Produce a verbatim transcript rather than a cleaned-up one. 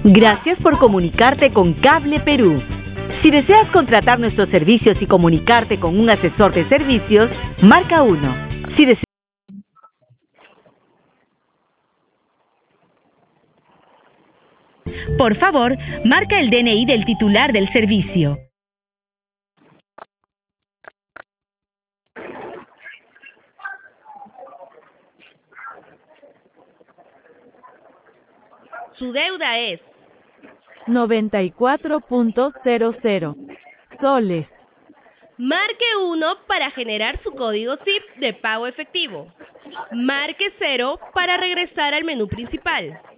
Gracias por comunicarte con Cable Perú. Si deseas contratar nuestros servicios y comunicarte con un asesor de servicios, marca uno. Si deseas... Por favor, marca el D N I del titular del servicio. Su deuda es noventa y cuatro punto cero cero soles. marque uno para generar su código S I F de pago efectivo. Marque cero para regresar al menú principal.